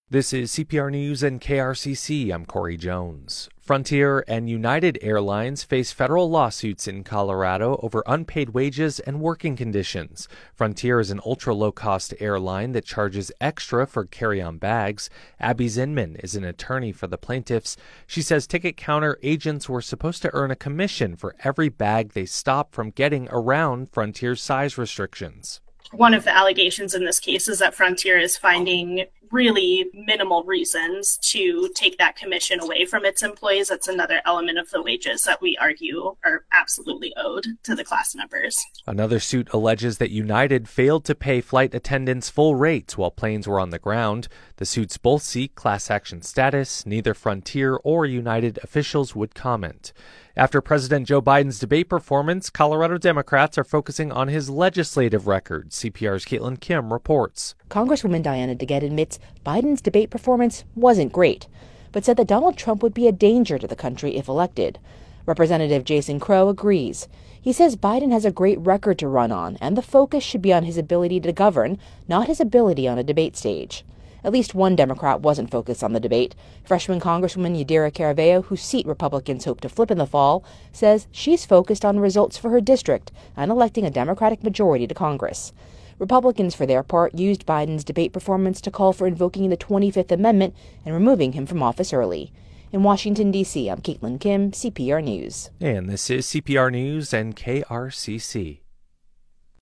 This is CPR News and KRCC. I'm Corey Jones. Frontier and United Airlines face federal lawsuits in Colorado over unpaid wages and working conditions. Frontier is an ultra-low-cost airline that charges extra for carry-on bags. Abby Zinman is an attorney for the plaintiffs. She says ticket counter agents were supposed to earn a commission for every bag they stopped from getting around Frontier's size restrictions. One of the allegations in this case is that Frontier is finding really minimal reasons to take that commission away from its employees. That's another element of the wages that we argue are absolutely owed to the class members. Another suit alleges that United failed to pay flight attendants full rates while planes were on the ground. The suits both seek class action status. Neither Frontier or United officials would comment. After President Joe Biden's debate performance, Colorado Democrats are focusing on his legislative record. CPR's Caitlin Kim reports. Congresswoman Diana DeGette admits Biden's debate performance wasn't great, but said that Donald Trump would be a danger to the country if elected. Representative Jason Crow agrees. He says Biden has a great record to run on, and the focus should be on his ability to govern, not his ability on a debate stage. At least one Democrat wasn't focused on the debate. Freshman Congresswoman Yadira Caraveo, whose seat Republicans hope to flip in the fall, says she's focused on results for her district and electing a Democratic majority to Congress. Republicans, for their part, used Biden's debate performance to call for invoking the 25th Amendment and removing him from office early. In Washington, D.C., I'm Caitlin Kim, CPR News. And this is CPR News and KRCC.